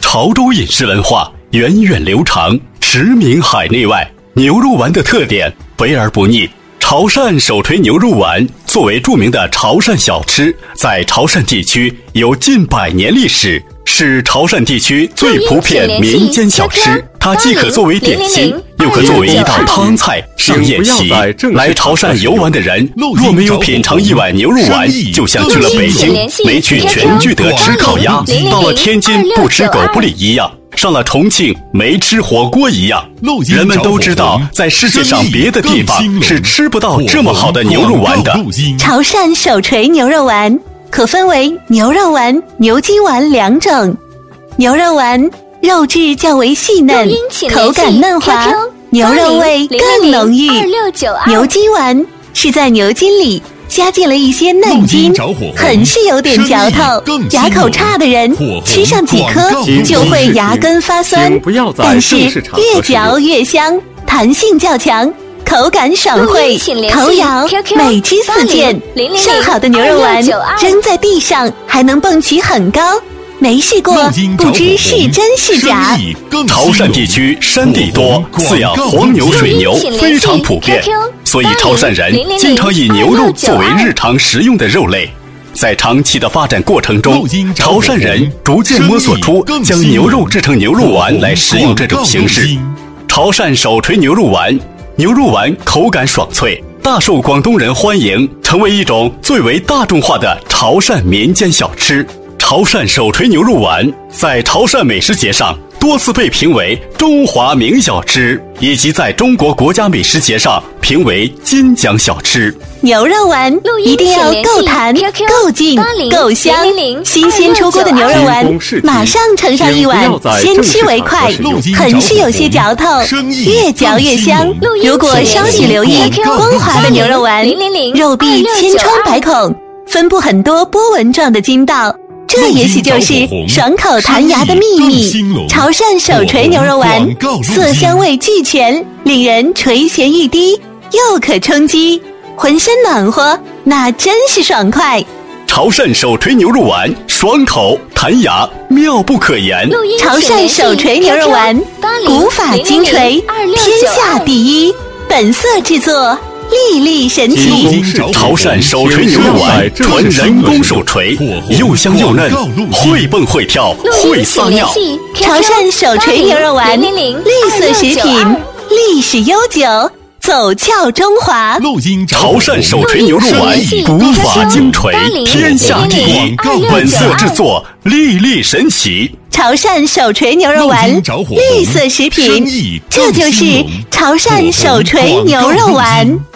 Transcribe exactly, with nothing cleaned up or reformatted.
潮州饮食文化源远流长，驰名海内外。牛肉丸的特点肥而不腻。潮汕手锤牛肉丸作为著名的潮汕小吃，在潮汕地区有近百年历史，是潮汕地区最普遍民间小吃。它既可作为点心，又可作为一道汤菜上宴席。来潮汕游玩的人，若没有品尝一碗牛肉丸，就像去了北京没去全聚德吃烤鸭，到了天津不吃狗不理一样，上了重庆没吃火锅一样。人们都知道，在世界上别的地方是吃不到这么好的牛肉丸的。 潮汕手锤牛肉丸可分为牛肉丸、牛筋丸两种。牛肉丸肉质较为细嫩，口感嫩滑，牛肉味更浓郁。牛筋丸是在牛筋里加进了一些嫩筋，很是有点嚼头，牙口差的人吃上几颗就会牙根发酸，但是越嚼越香，弹性较强，口感爽脆，口咬美之四溅。上好的牛肉丸扔在地上还能蹦起很高，没试过不知是真是假。 潮汕地区山地多，饲养黄牛、水牛非常普遍，所以潮汕人经常以牛肉作为日常食用的肉类。在长期的发展过程中，潮汕人逐渐摸索出将牛肉制成牛肉丸来食用这种形式。潮汕手锤牛肉丸，牛肉丸口感爽脆，大受广东人欢迎，成为一种最为大众化的潮汕民间小吃。潮汕手锤牛肉丸在潮汕美食节上多次被评为中华名小吃，以及在中国国家美食节上评为金奖小吃。 牛肉丸一定要够弹、够劲、够香，新鲜出锅的牛肉丸马上盛上一碗，先吃为快，很是有些嚼头，越嚼越香。如果稍许留意光滑的牛肉丸，肉壁千疮百孔，分布很多波纹状的筋道，这也许就是爽口弹牙的秘密。潮汕手锤牛肉丸色香味俱全，令人垂涎欲滴，又可充饥，浑身暖和，那真是爽快。 潮汕手锤牛肉丸爽口弹牙，妙不可言。 潮汕手锤牛肉丸古法精锤，天下第一，本色制作，粒粒神奇。 潮汕手锤牛肉丸纯人工手锤，又香又嫩，会蹦会跳，会撒尿。 潮汕手锤牛肉丸绿色食品，历史悠久，走俏中华。 潮汕手锤牛肉丸古法精锤，天下第一，本色制作，粒粒神奇。 潮汕手锤牛肉丸绿色食品，这就是潮汕手锤牛肉丸。